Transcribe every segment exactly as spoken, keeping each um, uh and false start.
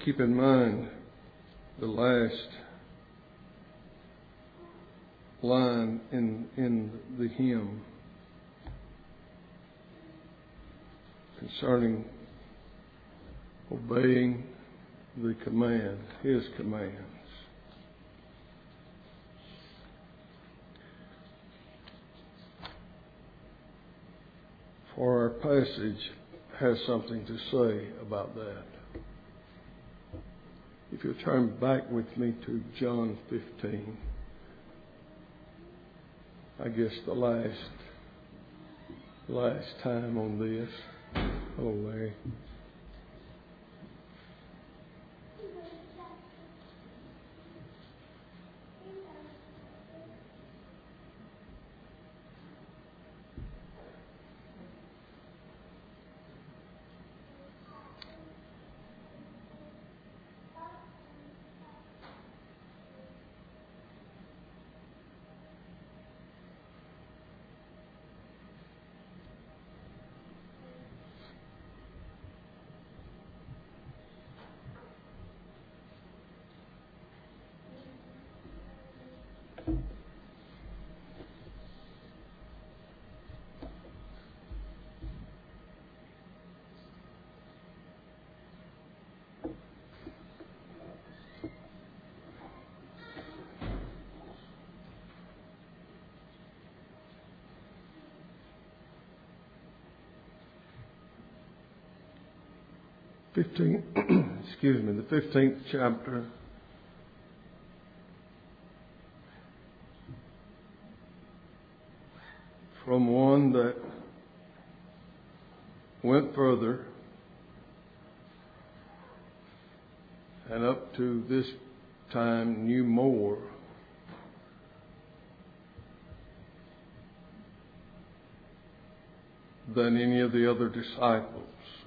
Keep in mind the last line in, in the hymn concerning obeying the command, His commands. For our passage has something to say about that. If you'll turn back with me to John fifteen, I guess the last last time on this. Oh, Larry. Fifteen, excuse me, the fifteenth chapter. From one that went further and up to this time knew more than any of the other disciples.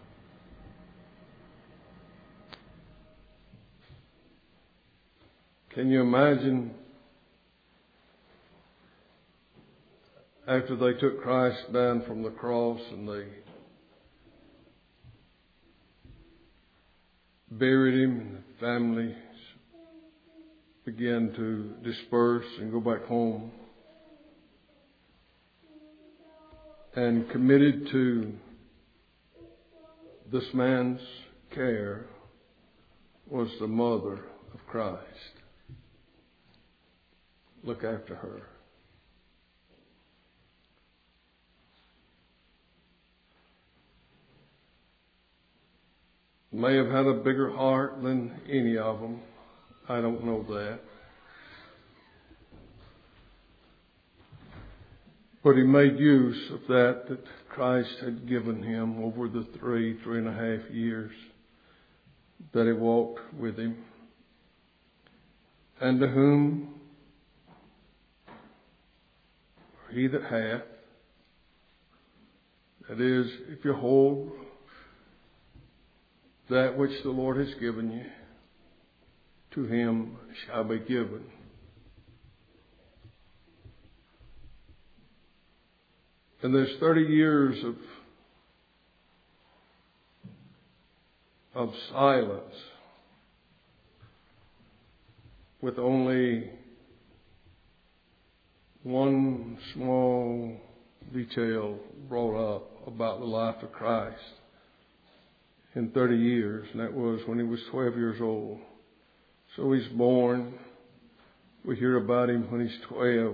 Can you imagine after they took Christ down from the cross and they buried him and the families began to disperse and go back home, and committed to this man's care was the mother of Christ. Look after her. May have had a bigger heart than any of them. I don't know that. But he made use of that that Christ had given him over the three, three and a half years that he walked with him. And to whom he that hath, that is, if you hold that which the Lord has given you, to him shall be given. And there's thirty years of of silence with only one small detail brought up about the life of Christ in thirty years, and that was when he was twelve years old. So he's born. We hear about him when he's twelve.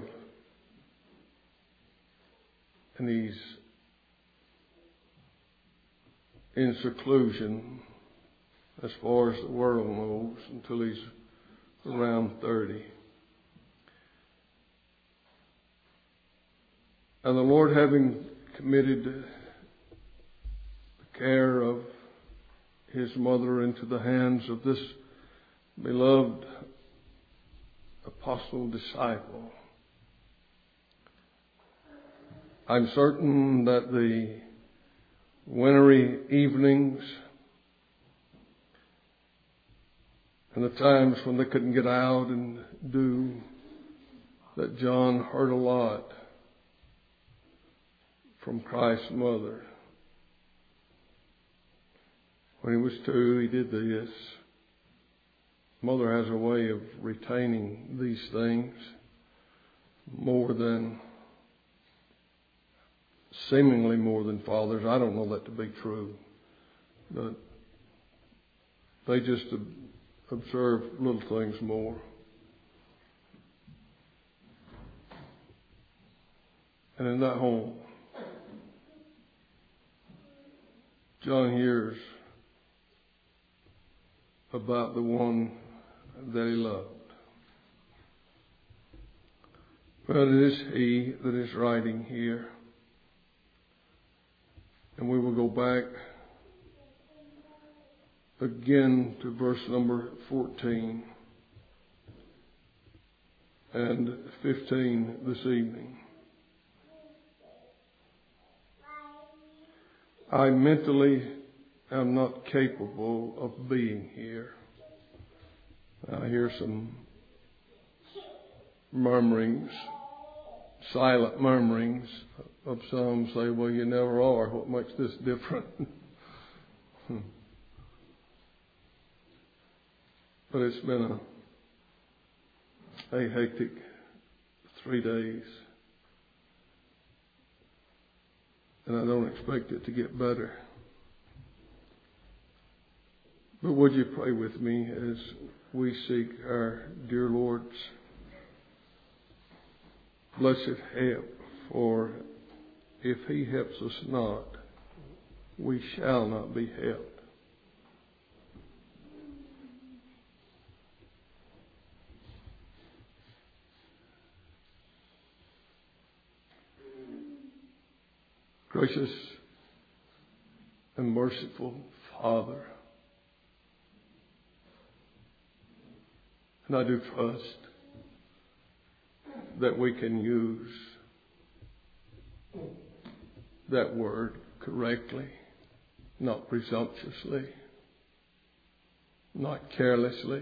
And he's in seclusion as far as the world knows until he's around thirty. And the Lord, having committed the care of his mother into the hands of this beloved apostle disciple, I'm certain that the wintry evenings and the times when they couldn't get out and do, that John heard a lot from Christ's mother. When he was two, he did this. Mother has a way of retaining these things more than, seemingly more than fathers. I don't know that to be true. But they just observe little things more. And in that home, John hears about the one that he loved. But it is he that is writing here. And we will go back again to verse number fourteen and fifteen this evening. I mentally am not capable of being here. I hear some murmurings, silent murmurings of some say, well, you never are. What makes this different? But it's been a, a hectic three days. And I don't expect it to get better. But would you pray with me as we seek our dear Lord's blessed help? For if He helps us not, we shall not be helped. Gracious and merciful Father, and I do trust that we can use that word correctly, not presumptuously, not carelessly,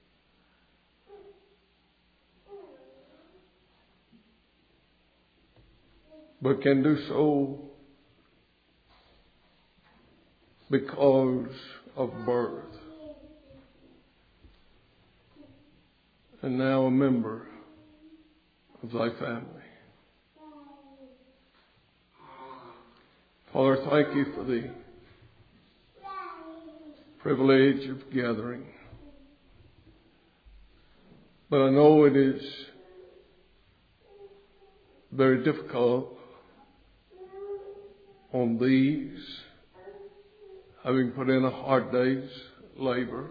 but can do so because of birth, and now a member of thy family. Father, thank you for the privilege of gathering. But I know it is very difficult on these, having put in a hard day's labor.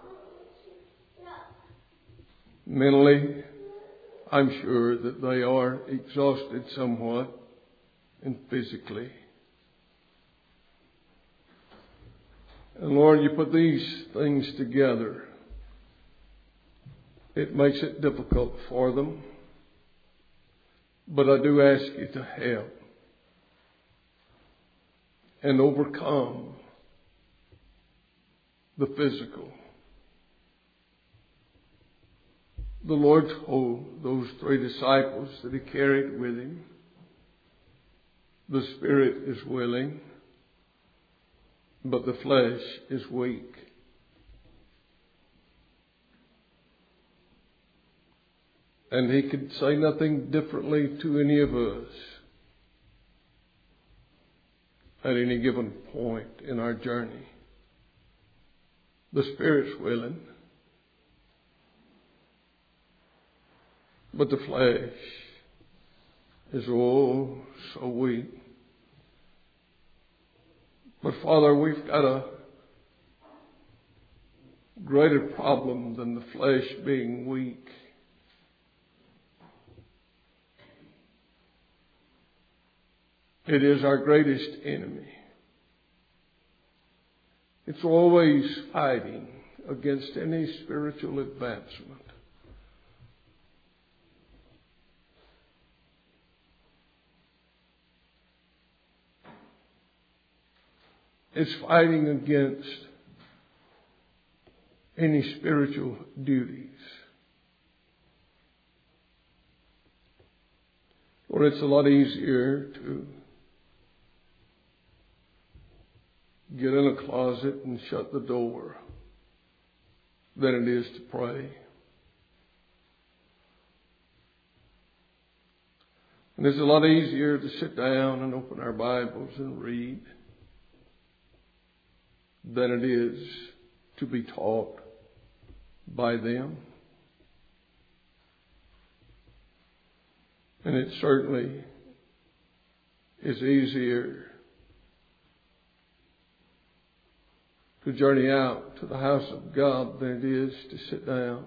Mentally, I'm sure that they are exhausted somewhat, and physically. And Lord, you put these things together. It makes it difficult for them. But I do ask you to help and overcome the physical. The Lord told those three disciples that He carried with Him, the spirit is willing, but the flesh is weak. And He could say nothing differently to any of us at any given point in our journey. The spirit's willing, but the flesh is oh so weak. But Father, we've got a greater problem than the flesh being weak. It is our greatest enemy. It's always fighting against any spiritual advancement. It's fighting against any spiritual duties. Or it's a lot easier to get in a closet and shut the door than it is to pray. And it's a lot easier to sit down and open our Bibles and read than it is to be taught by them. And it certainly is easier to journey out to the house of God than it is to sit down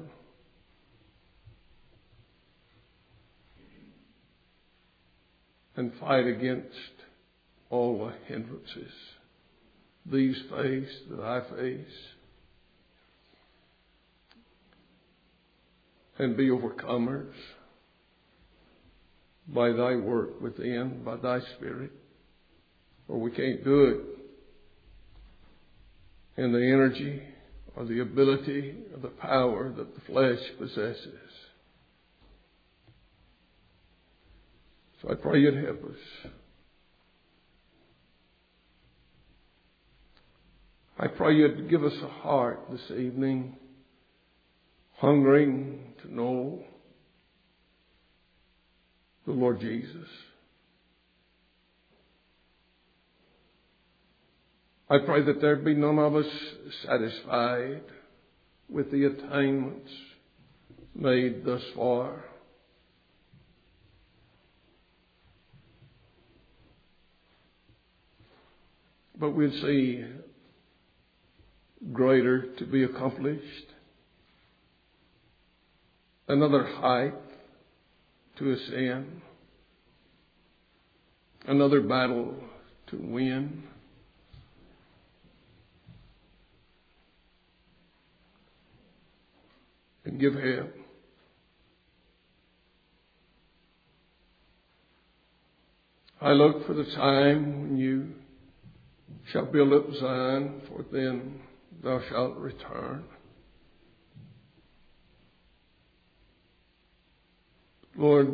and fight against all the hindrances these face, that I face, and be overcomers by thy work within, by thy Spirit. For we can't do it in the energy or the ability or the power that the flesh possesses. So I pray you'd help us. I pray you'd give us a heart this evening, hungering to know the Lord Jesus. I pray that there be none of us satisfied with the attainments made thus far. But we'd see greater to be accomplished, another height to ascend, another battle to win. And give help. I look for the time when you shall build up Zion, for then thou shalt return. Lord,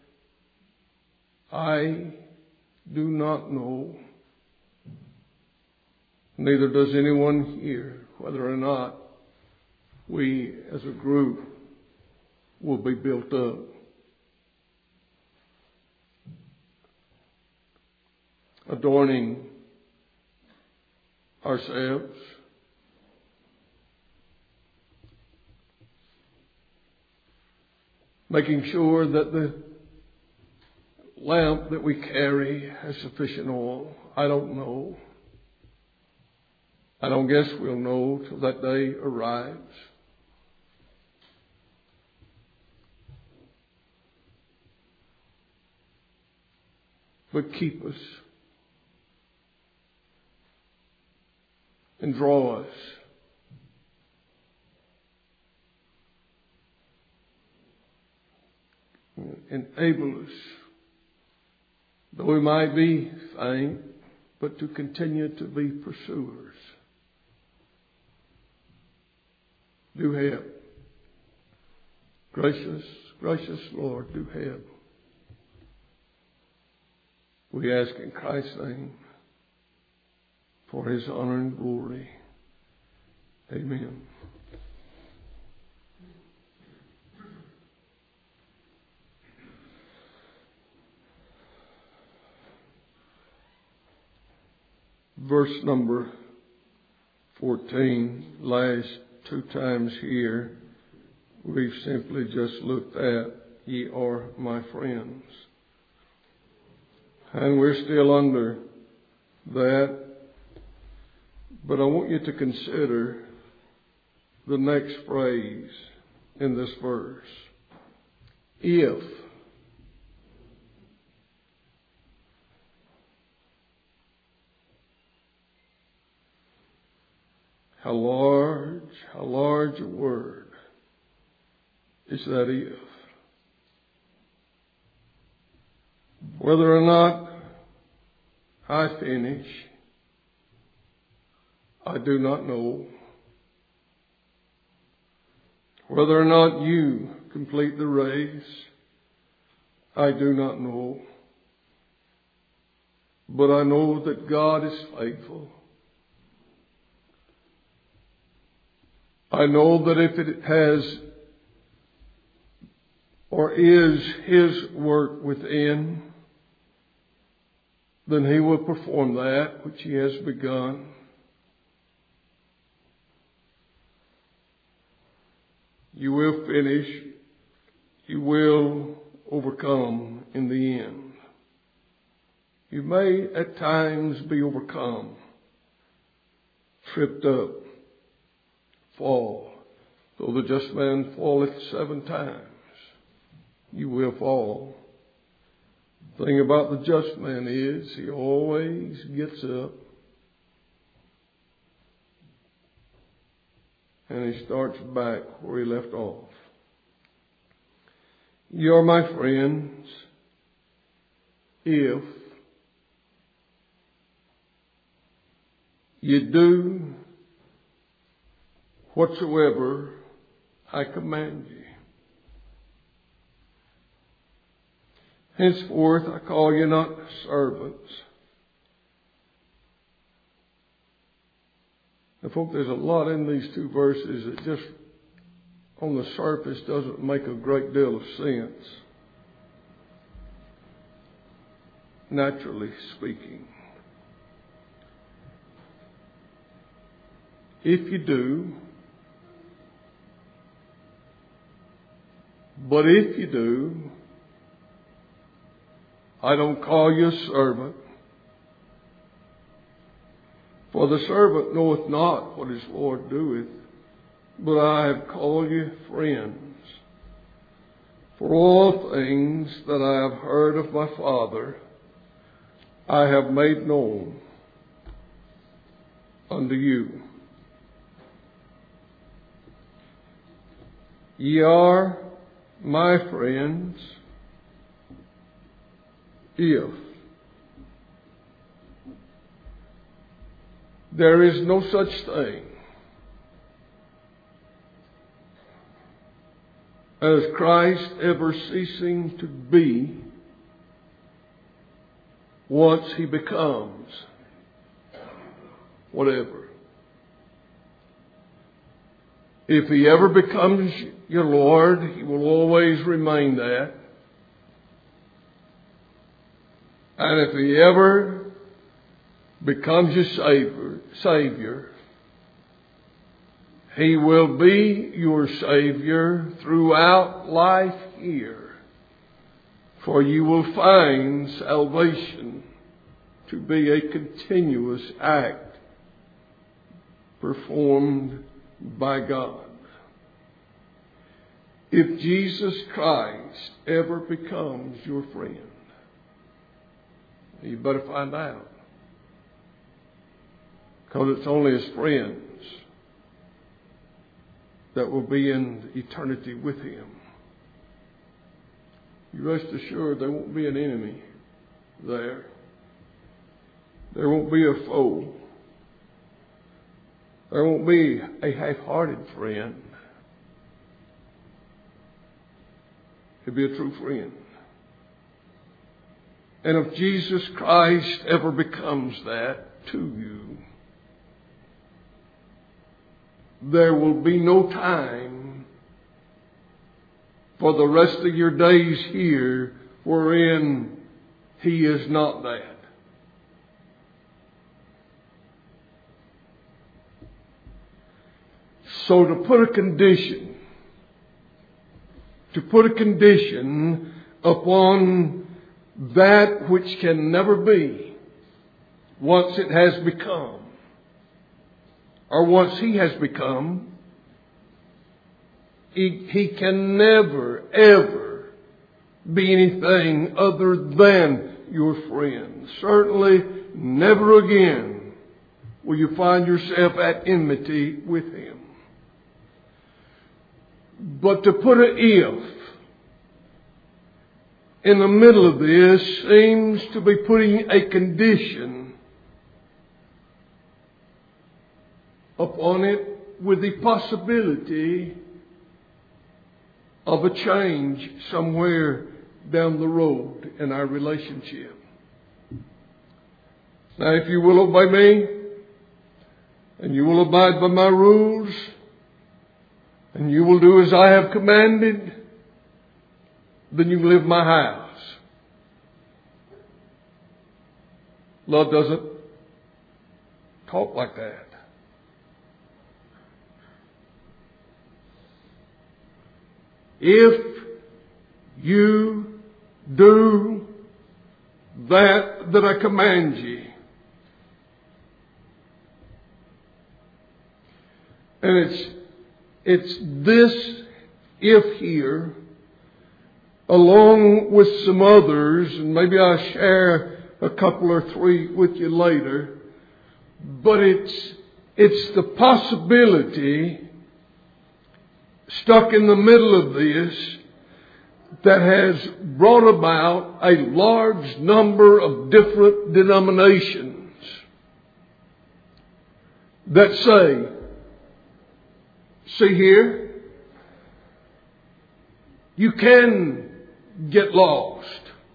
I do not know, neither does anyone here, whether or not we as a group will be built up. Adorning ourselves, making sure that the lamp that we carry has sufficient oil. I don't know. I don't guess we'll know till that day arrives. But keep us and draw us. Enable us, though we might be faint, but to continue to be pursuers. Do help. Gracious, gracious Lord, do help. We ask in Christ's name for His honor and glory. Amen. Verse number fourteen, last two times here, we've simply just looked at, ye are my friends. And we're still under that. But I want you to consider the next phrase in this verse. If. How large, how large a word is that if. Whether or not I finish, I do not know. Whether or not you complete the race, I do not know. But I know that God is faithful. I know that if it has or is His work within, then He will perform that which He has begun. You will finish. You will overcome in the end. You may at times be overcome, tripped up, fall. Though the just man falleth seven times, you will fall. The thing about the just man is he always gets up and he starts back where he left off. You are my friends if you do whatsoever I command you. Henceforth I call you not servants. Now, folks, there's a lot in these two verses that just on the surface doesn't make a great deal of sense, naturally speaking. If you do, but if you do, I don't call you a servant, for the servant knoweth not what his Lord doeth, but I have called you friends. For all things that I have heard of my Father, I have made known unto you. Ye are my friends if there is no such thing as Christ ever ceasing to be once He becomes whatever. If He ever becomes your Lord, He will always remain that. And if He ever becomes your Savior, Savior, He will be your Savior throughout life here. For you will find salvation to be a continuous act performed by God. If Jesus Christ ever becomes your friend, you better find out. Because it's only His friends that will be in eternity with Him. You rest assured there won't be an enemy there. There won't be a foe. There won't be a half-hearted friend. He'll be a true friend. And if Jesus Christ ever becomes that to you, there will be no time for the rest of your days here wherein He is not that. So to put a condition, to put a condition upon that which can never be once it has become, or once He has become, he, he can never, ever be anything other than your friend. Certainly never again will you find yourself at enmity with Him. But to put an if in the middle of this seems to be putting a condition upon it with the possibility of a change somewhere down the road in our relationship. Now, if you will obey me and you will abide by my rules, and you will do as I have commanded, then you live my house. Love doesn't talk like that. If you do that that I command you, and it's it's this if here, along with some others, and maybe I'll share a couple or three with you later, but it's it's the possibility stuck in the middle of this that has brought about a large number of different denominations that say, see here, you can get lost.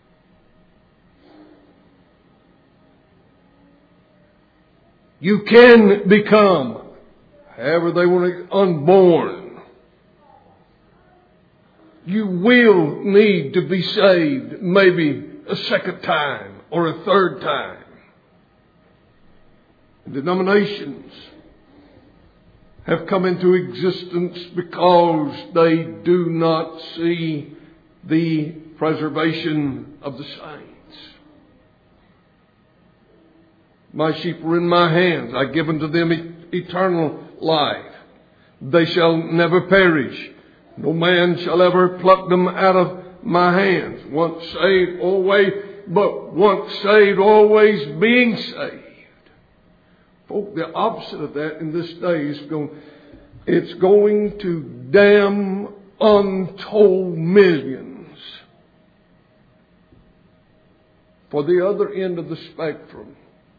You can become, however they want to, unborn. You will need to be saved maybe a second time or a third time. Denominations have come into existence because they do not see the preservation of the saints. My sheep are in my hands. I give unto them eternal life. They shall never perish. No man shall ever pluck them out of my hands. Once saved, always, but once saved, always being saved. Folk, the opposite of that in this day is going, it's going to damn untold millions. For the other end of the spectrum,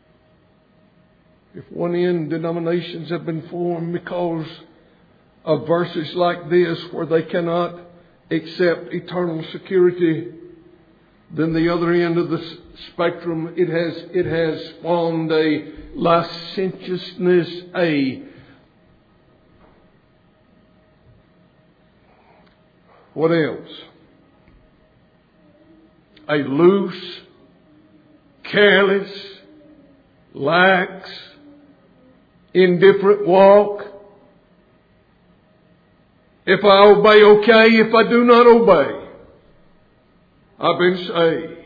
if one end denominations have been formed because of verses like this where they cannot accept eternal security, then the other end of the spectrum, it has it has spawned a licentiousness, a what else? A loose, careless, lax, indifferent walk. If I obey, okay. If I do not obey, I've been saved.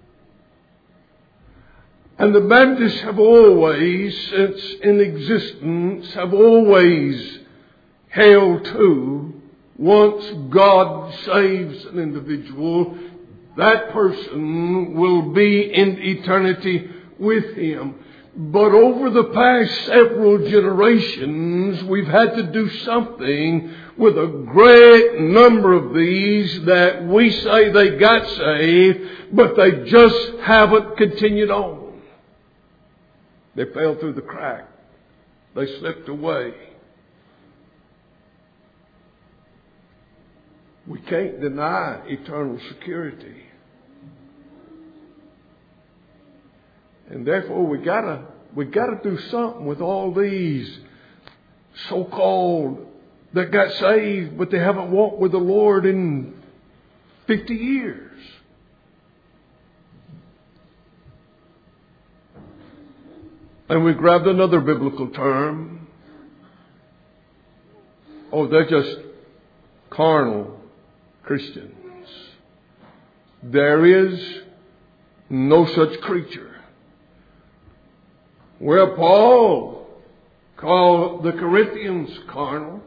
And the Baptists have always, since in existence, have always held to, once God saves an individual, that person will be in eternity with Him. But over the past several generations, we've had to do something with a great number of these that we say they got saved, but they just haven't continued on. They fell through the crack. They slipped away. We can't deny eternal security. And therefore we gotta, we gotta do something with all these so-called that got saved, but they haven't walked with the Lord in fifty years. And we grabbed another biblical term. Oh, they're just carnal Christians. There is no such creature. Where Paul called the Corinthians carnal,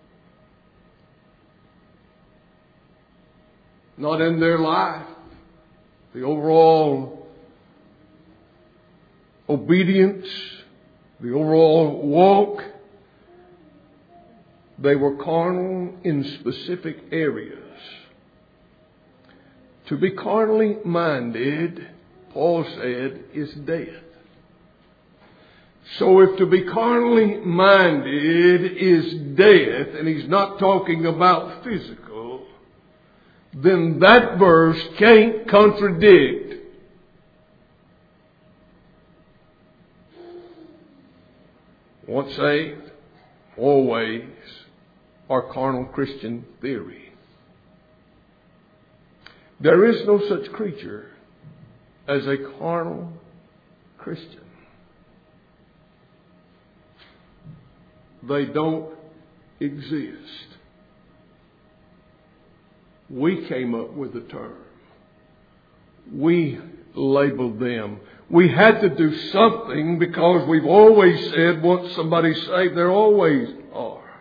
not in their life, the overall obedience, the overall walk, they were carnal in specific areas. To be carnally minded, Paul said, is death. So if to be carnally minded is death, and he's not talking about physical, then that verse can't contradict once saved, always or carnal Christian theory. There is no such creature as a carnal Christian. They don't exist. We came up with the term. We labeled them. We had to do something because we've always said once somebody's saved, they always are.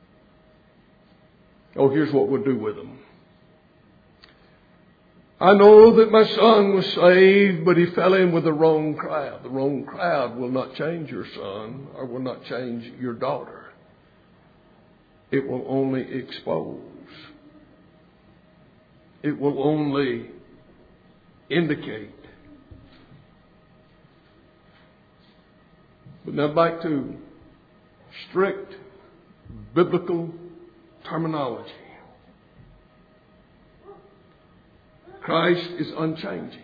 Oh, here's what we'll do with them. I know that my son was saved, but he fell in with the wrong crowd. The wrong crowd will not change your son or will not change your daughter. It will only expose. It will only indicate. But now back to strict biblical terminology. Christ is unchanging.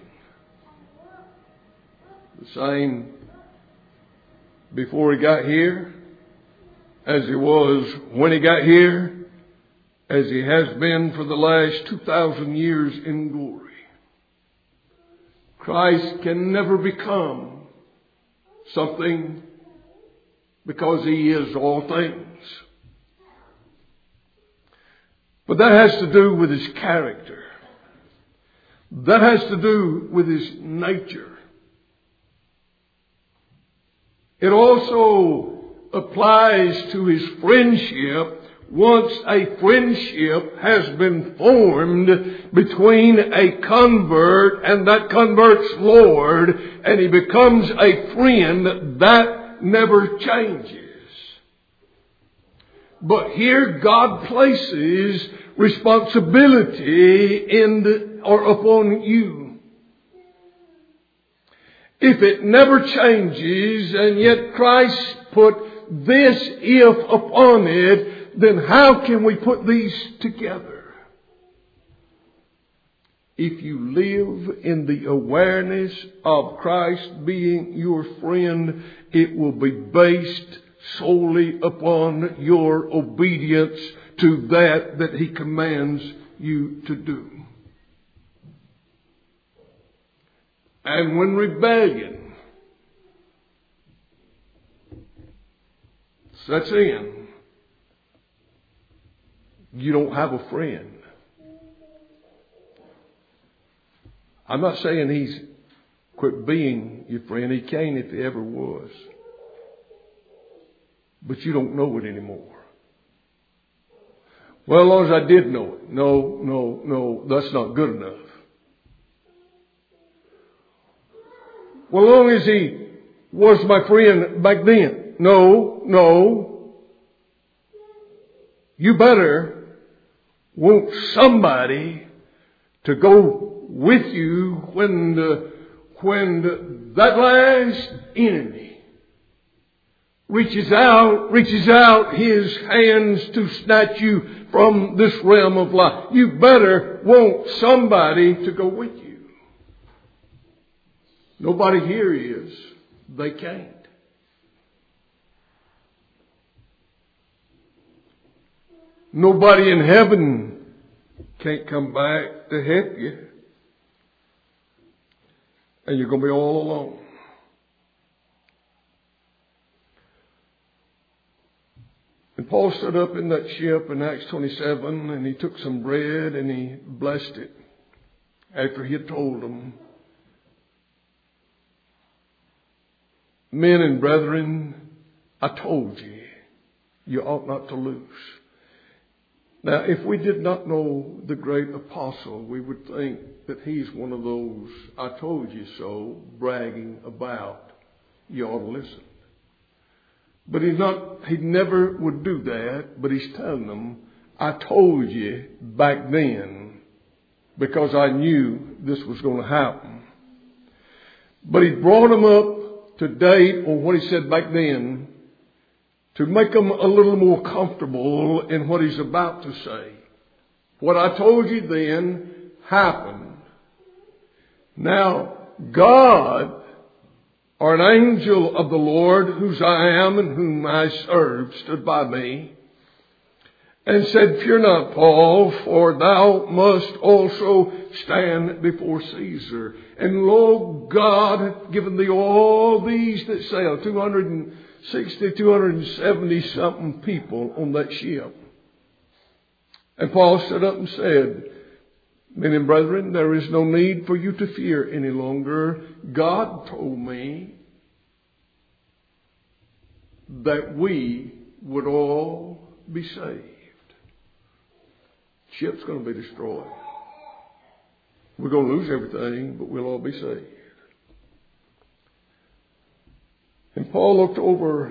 The same before he got here as he was when he got here, as he has been for the last two thousand years in glory. Christ can never become something because he is all things. But that has to do with his character. That has to do with his nature. It also applies to his friendship once a friendship has been formed between a convert and that convert's Lord, and he becomes a friend, that never changes. But here God places responsibility in the, or upon you. If it never changes and yet Christ put this if upon it, then how can we put these together? If you live in the awareness of Christ being your friend, it will be based solely upon your obedience to that that he commands you to do. And when rebellion sets in, you don't have a friend. I'm not saying he's quit being your friend. He can if he ever was. But you don't know it anymore. Well, as long as I did know it. No, no, no, that's not good enough. Well, as long as he was my friend back then. No, no. You better want somebody to go with you when the, when the, that last enemy reaches out, reaches out his hands to snatch you from this realm of life. You better want somebody to go with you. Nobody here is. They can't. Nobody in heaven can't come back to help you. And you're going to be all alone. And Paul stood up in that ship in Acts twenty-seven, and he took some bread and he blessed it after he had told them, men and brethren, I told you, you ought not to lose. Now, if we did not know the great apostle, we would think that he's one of those, I told you so, bragging about. You ought to listen. But he's not, he never would do that, but he's telling them, I told you back then because I knew this was going to happen. But he brought them up to date on what he said back then to make them a little more comfortable in what he's about to say. What I told you then happened. Now, God, or an angel of the Lord, whose I am and whom I serve, stood by me. and said, Fear not, Paul, for thou must also stand before Caesar. And lo, God hath given thee all these that sail, two hundred sixty, two hundred seventy something people on that ship. And Paul stood up and said, Men and brethren, there is no need for you to fear any longer. God told me that we would all be saved. Ship's going to be destroyed. We're going to lose everything, but we'll all be saved. And Paul looked over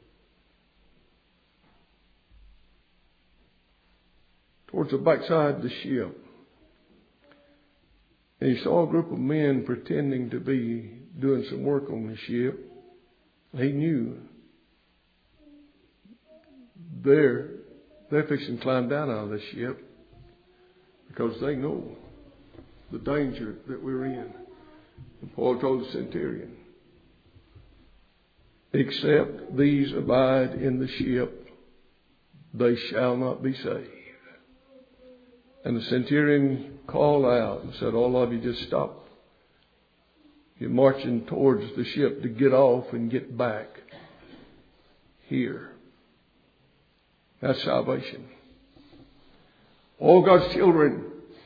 towards the backside of the ship. And he saw a group of men pretending to be doing some work on the ship. He knew they're, they're fixing to climb down out of the ship because they know the danger that we're in. And Paul told the centurion, Except these abide in the ship, they shall not be saved. And the centurion called out and said, All of you just stop. You're marching towards the ship to get off and get back here. That's salvation. All God's children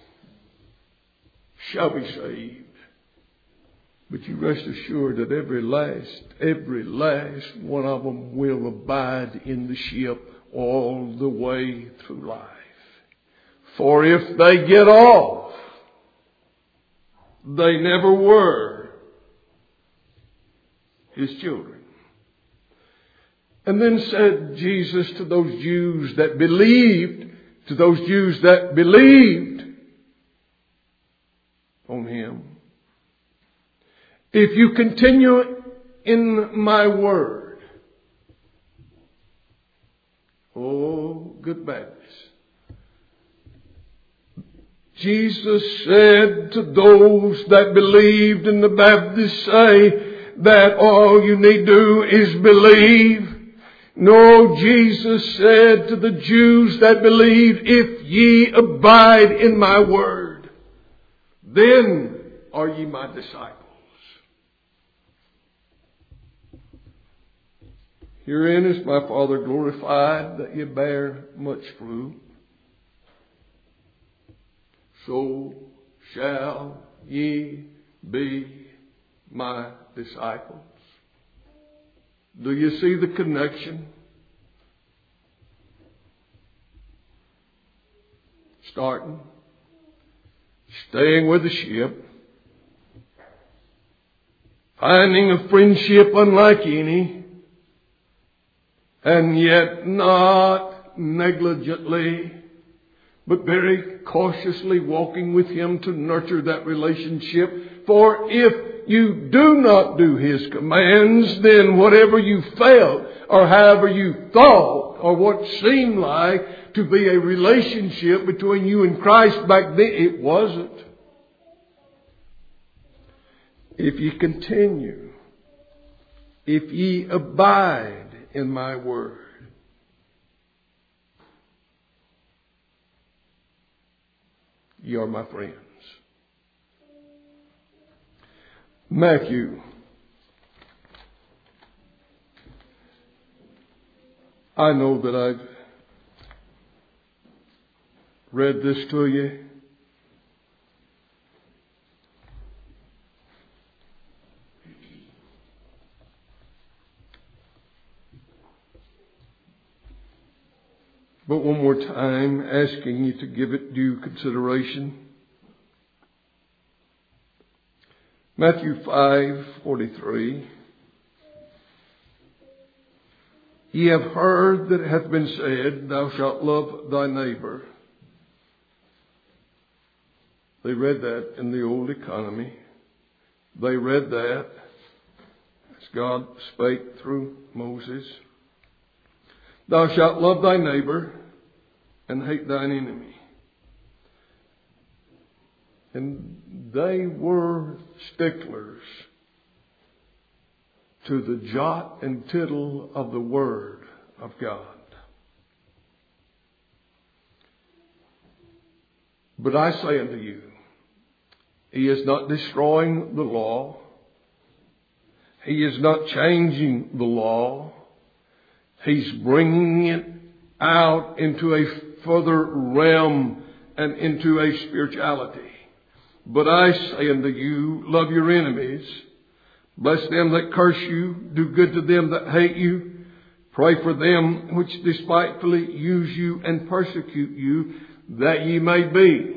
shall be saved. But you rest assured that every last, every last one of them will abide in the ship all the way through life. For if they get off, they never were His children. And then said Jesus to those Jews that believed, to those Jews that believed on Him, if you continue in my word, oh, good Baptist, Jesus said to those that believed, and the Baptists say that all you need do is believe. No, Jesus said to the Jews that believe, if ye abide in my word, then are ye my disciples. Herein is my Father glorified, that ye bear much fruit. So shall ye be my disciples. Do you see the connection? Starting, staying with the ship, finding a friendship unlike any, and yet not negligently, but very cautiously walking with Him to nurture that relationship. For if you do not do His commands, then whatever you felt or however you thought or what seemed like to be a relationship between you and Christ back then, it wasn't. If ye continue, if ye abide in my word, ye are my friends. Matthew. I know that I've read this to you. But one more time, asking you to give it due consideration. Matthew five forty-three. Ye have heard that it hath been said, Thou shalt love thy neighbor. They read that in the old economy. They read that as God spake through Moses. Thou shalt love thy neighbor and hate thine enemy. And they were sticklers to the jot and tittle of the Word of God. But I say unto you, He is not destroying the law. He is not changing the law. He's bringing it out into a further realm and into a spirituality. But I say unto you, love your enemies. Bless them that curse you. Do good to them that hate you. Pray for them which despitefully use you and persecute you, that ye may be.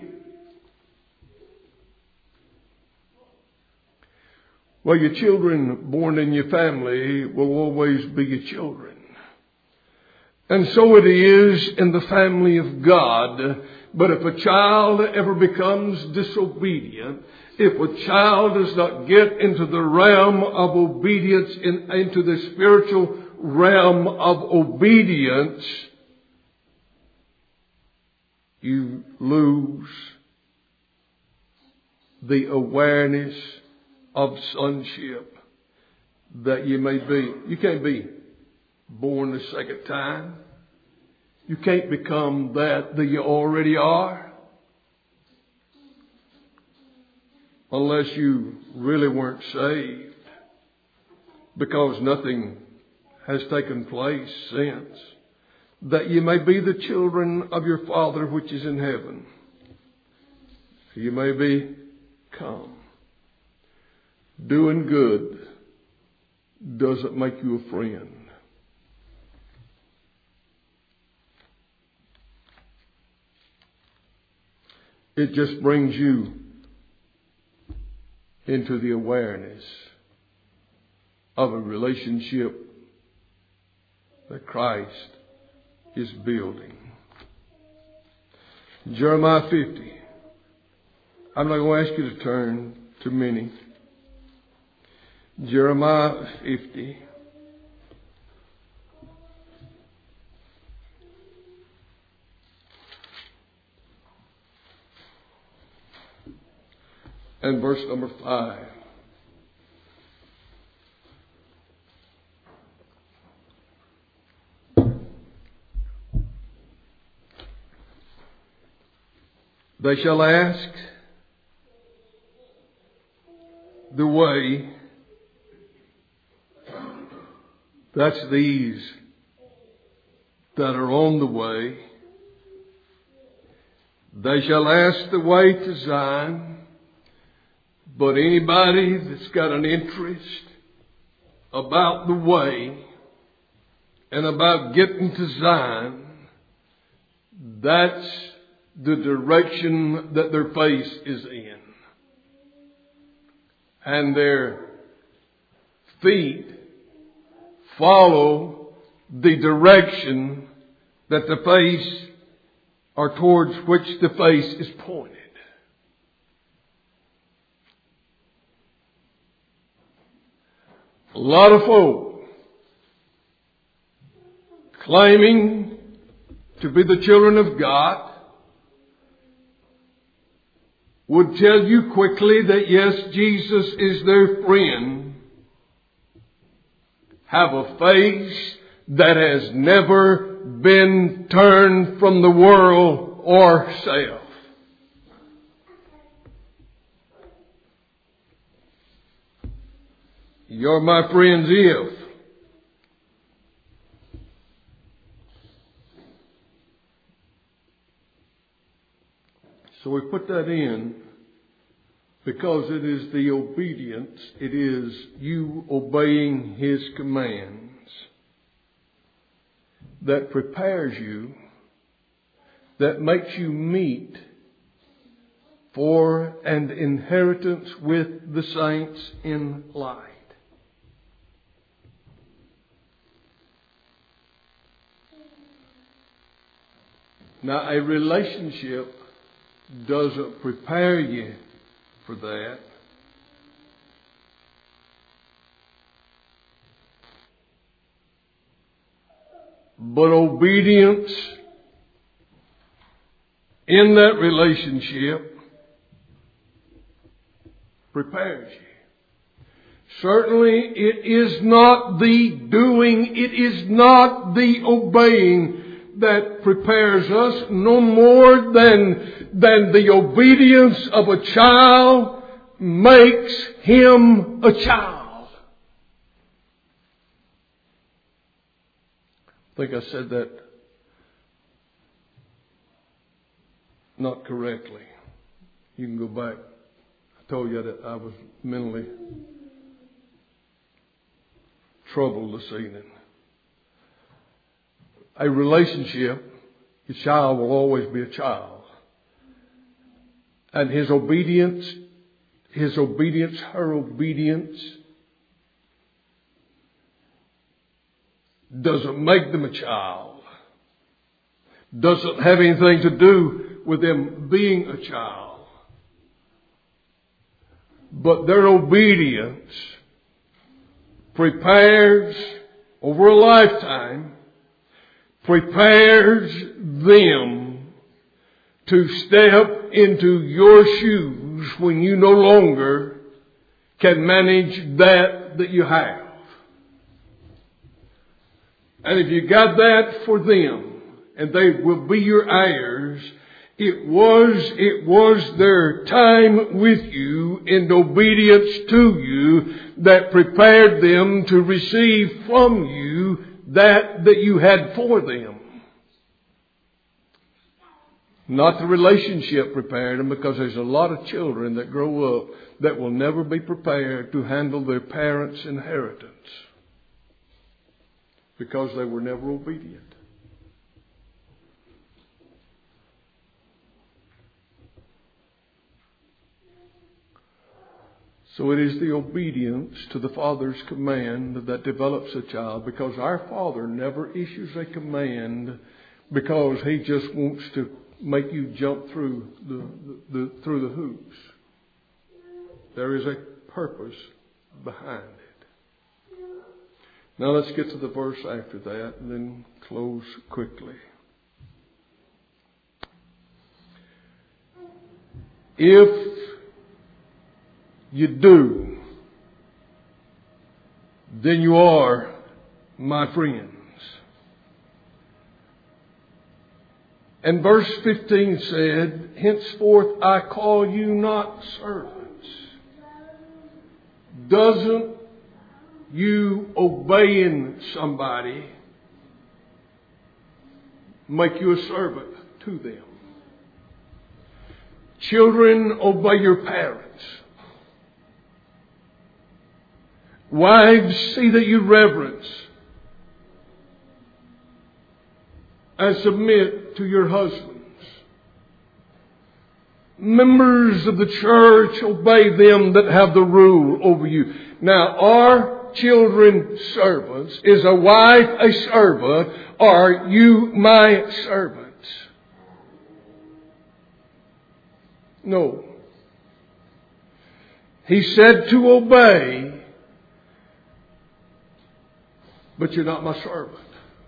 Well, your children born in your family will always be your children. And so it is in the family of God. But if a child ever becomes disobedient, if a child does not get into the realm of obedience, in, into the spiritual realm of obedience, you lose the awareness of sonship that you may be. You can't be born the second time. You can't become that that you already are. Unless you really weren't saved. Because nothing has taken place since. That you may be the children of your Father which is in heaven. You may become. Doing good doesn't make you a friend. It just brings you into the awareness of a relationship that Christ is building. Jeremiah fifty. I'm not going to ask you to turn to many. Jeremiah fifty. And verse number five. They shall ask the way. That's these that are on the way. They shall ask the way to Zion. But anybody that's got an interest about the way and about getting to Zion, that's the direction that their face is in. And their feet follow the direction that the face, or towards which the face is pointed. A lot of folk claiming to be the children of God would tell you quickly that yes, Jesus is their friend, have a face that has never been turned from the world or self. You're my friends if so we put that in because it is the obedience, it is you obeying His commands that prepares you, that makes you meet for an inheritance with the saints in light. Now, a relationship doesn't prepare you for that. But obedience in that relationship prepares you. Certainly it is not the doing, it is not the obeying that prepares us no more than, than the obedience of a child makes him a child. I think I said that not correctly. You can go back. I told you that I was mentally troubled this evening. A relationship, a child will always be a child. And his obedience, his obedience, her obedience doesn't make them a child. Doesn't have anything to do with them being a child. But their obedience prepares over a lifetime, prepares them to step into your shoes when you no longer can manage that that you have. And if you got that for them, and they will be your heirs, it was, it was their time with you in obedience to you that prepared them to receive from you that that you had for them. Not the relationship prepared them, because there's a lot of children that grow up that will never be prepared to handle their parents' inheritance because they were never obedient. So it is the obedience to the Father's command that develops a child, because our Father never issues a command because He just wants to make you jump through the, the, the through the hoops. There is a purpose behind it. Now let's get to the verse after that and then close quickly. If you do, then you are my friends. And verse fifteen said, henceforth I call you not servants. Doesn't you obeying somebody make you a servant to them? Children, obey your parents. Wives, see that you reverence and submit to your husbands. Members of the church, obey them that have the rule over you. Now, are children servants? Is a wife a servant? Are you my servants? No. He said to obey, but you're not my servant.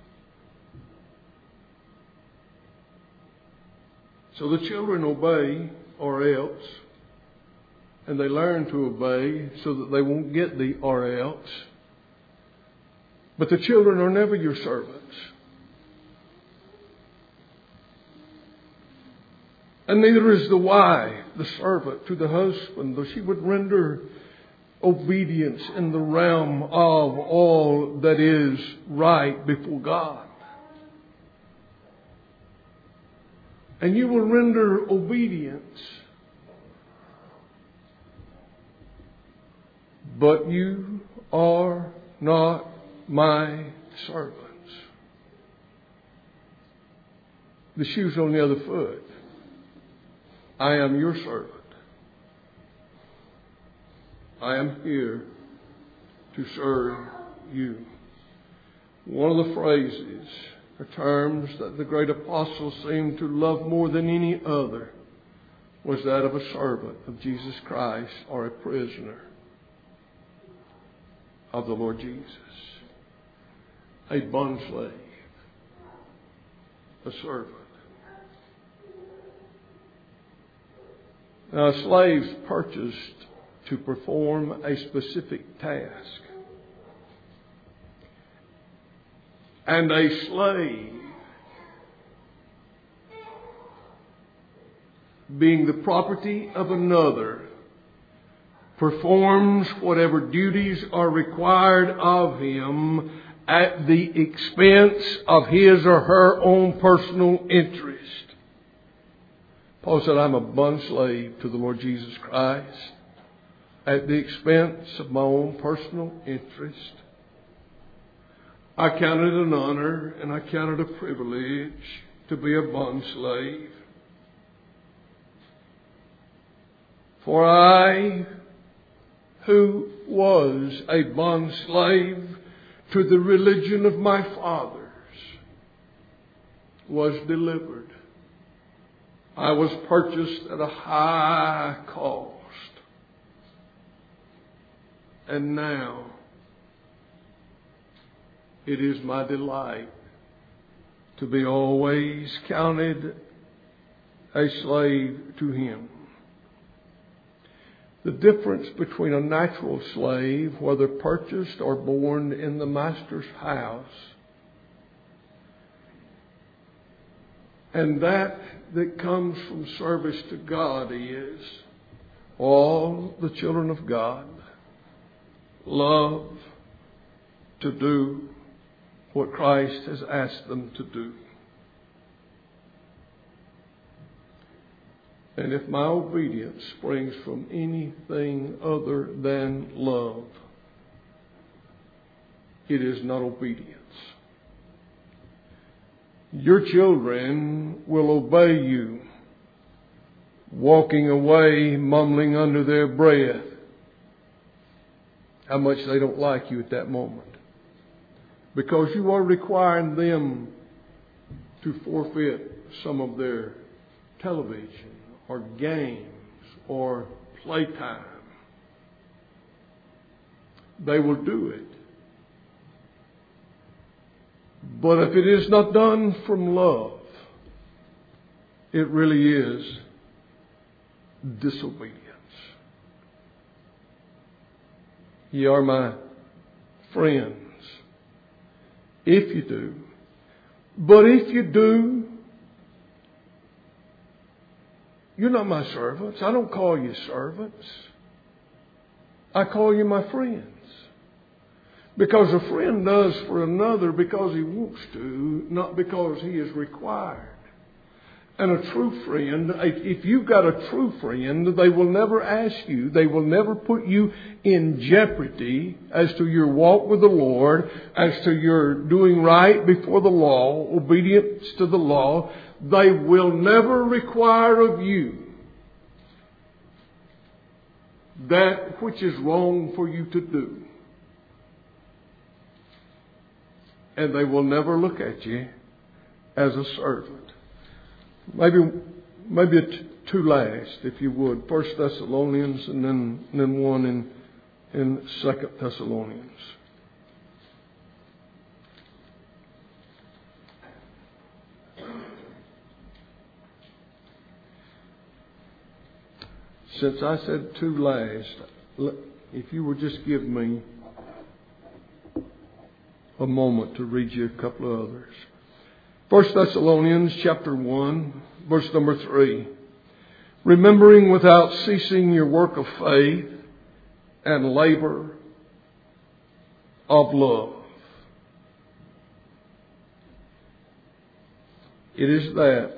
So the children obey or else, and they learn to obey so that they won't get the or else. But the children are never your servants. And neither is the wife the servant to the husband, though she would render obedience in the realm of all that is right before God. And you will render obedience. But you are not my servants. The shoe's on the other foot. I am your servant. I am here to serve you. One of the phrases or terms that the great apostle seemed to love more than any other was that of a servant of Jesus Christ or a prisoner of the Lord Jesus. A bondslave. A servant. Now, a slave's purchased to perform a specific task. And a slave being the property of another, performs whatever duties are required of him at the expense of his or her own personal interest. Paul said, I'm a bondslave to the Lord Jesus Christ at the expense of my own personal interest. I count it an honor and I count it a privilege to be a bondslave. For I, who was a bondslave to the religion of my fathers, was delivered. I was purchased at a high cost. And now it is my delight to be always counted a slave to him. The difference between a natural slave, whether purchased or born in the master's house, and that that comes from service to God is all the children of God love to do what Christ has asked them to do. And if my obedience springs from anything other than love, it is not obedience. Your children will obey you, walking away, mumbling under their breath how much they don't like you at that moment. Because you are requiring them to forfeit some of their television or games or playtime. They will do it. But if it is not done from love, it really is disobedience. Ye are my friends if you do. But if you do, you're not my servants. I don't call you servants. I call you my friends. Because a friend does for another because he wants to, not because he is required. And a true friend, if you've got a true friend, they will never ask you, they will never put you in jeopardy as to your walk with the Lord, as to your doing right before the law, obedience to the law. They will never require of you that which is wrong for you to do. And they will never look at you as a servant. Maybe, maybe two last, if you would. First Thessalonians and then, and then one in, in Second Thessalonians. Since I said two last, if you would just give me a moment to read you a couple of others. First Thessalonians chapter one, verse number three. Remembering without ceasing your work of faith and labor of love. It is that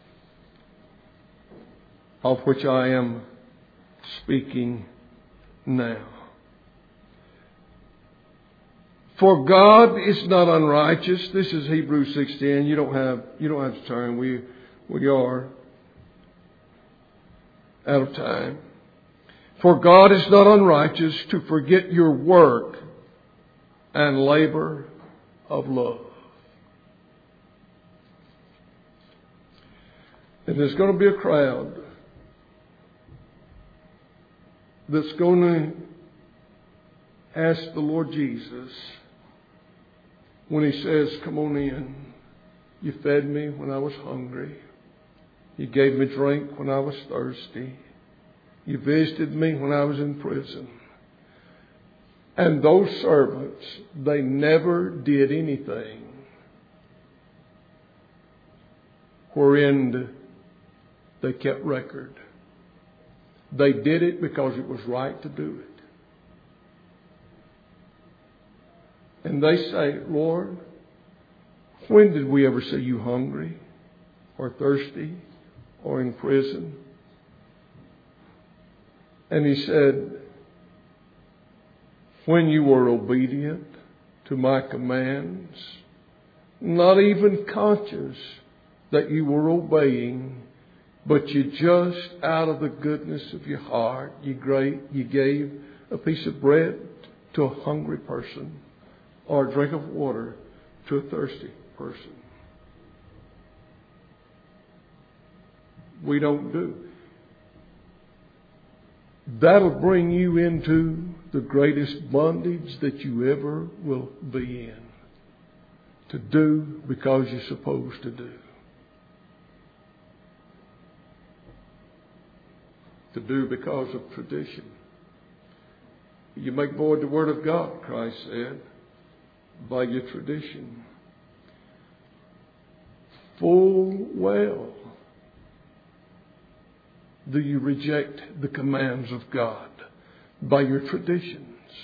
of which I am speaking now. For God is not unrighteous. This is Hebrews sixteen. You don't have you don't have to turn. We we are out of time. For God is not unrighteous to forget your work and labor of love. And there's going to be a crowd that's going to ask the Lord Jesus, when he says, come on in, you fed me when I was hungry. You gave me drink when I was thirsty. You visited me when I was in prison. And those servants, they never did anything wherein They kept record. They did it because it was right to do it. And they say, Lord, when did we ever see you hungry or thirsty or in prison? And he said, when you were obedient to my commands, not even conscious that you were obeying, but you just out of the goodness of your heart, you great, you gave a piece of bread to a hungry person or a drink of water to a thirsty person. We don't do. That'll bring you into the greatest bondage that you ever will be in. To do because you're supposed to do. To do because of tradition. You make void the word of God, Christ said, by your tradition. Full well do you reject the commands of God by your traditions.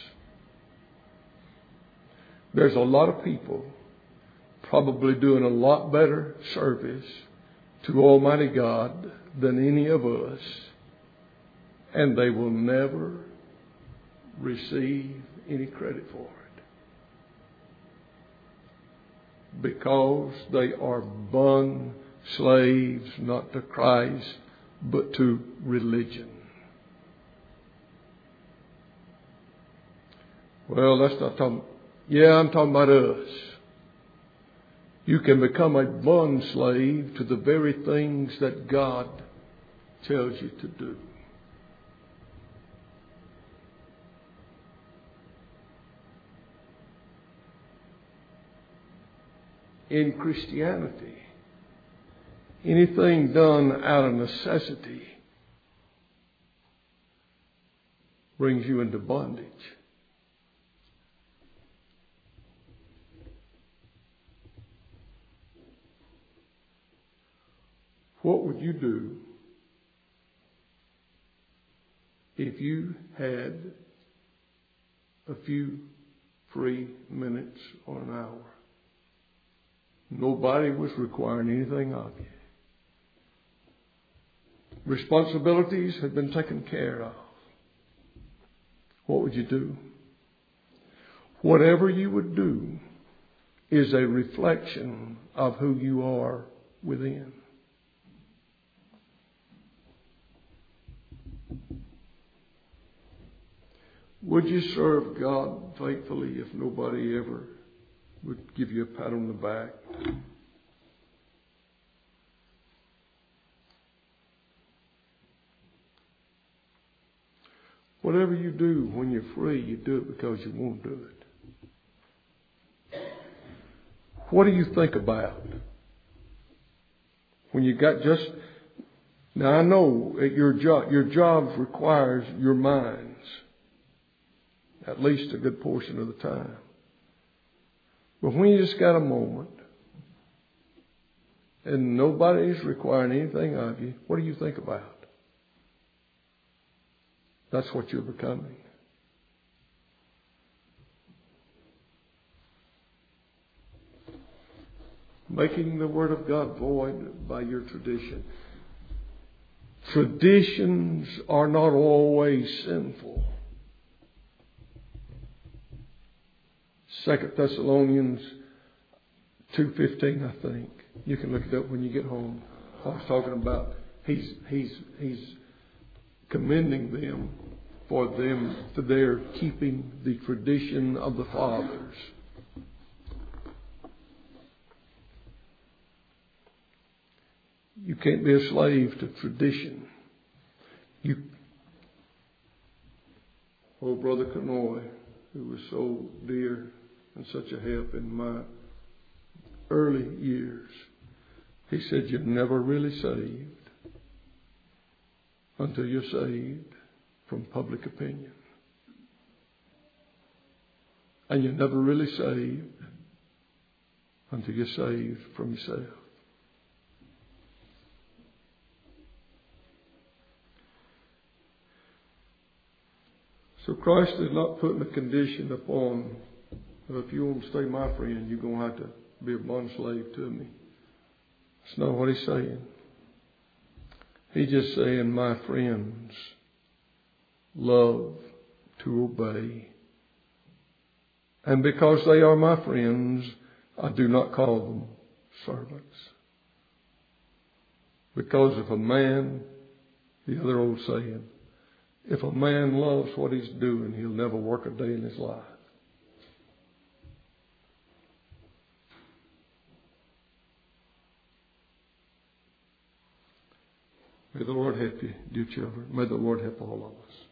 There's a lot of people probably doing a lot better service to Almighty God than any of us, and they will never receive any credit for it because they are bond slaves not to Christ but to religion. Well, that's not talking. Yeah, I'm talking about us. You can become a bond slave to the very things that God tells you to do. In Christianity, anything done out of necessity brings you into bondage. What would you do if you had a few free minutes or an hour? Nobody was requiring anything of you. Responsibilities had been taken care of. What would you do? Whatever you would do is a reflection of who you are within. Would you serve God faithfully if nobody ever would give you a pat on the back? Whatever you do when you're free, you do it because you want to do it. What do you think about when you got just... Now I know at your job, your job requires your minds. At least a good portion of the time. But when you just got a moment and nobody's requiring anything of you, what do you think about? That's what you're becoming. Making the Word of God void by your tradition. Traditions are not always sinful. Second Thessalonians two fifteen, I think. You can look it up when you get home. I was talking about he's he's he's commending them for them for their keeping the tradition of the fathers. You can't be a slave to tradition. You, oh, Brother Kanoy, who was so dear and such a help in my early years. He said, you're never really saved until you're saved from public opinion. And you're never really saved until you're saved from yourself. So Christ is not putting a condition upon, well, if you want to stay my friend, you're going to have to be a bond slave to me. That's not what he's saying. He's just saying, my friends love to obey. And because they are my friends, I do not call them servants. Because if a man, the other old saying, if a man loves what he's doing, he'll never work a day in his life. May the Lord help you, dear children. May the Lord help all of us.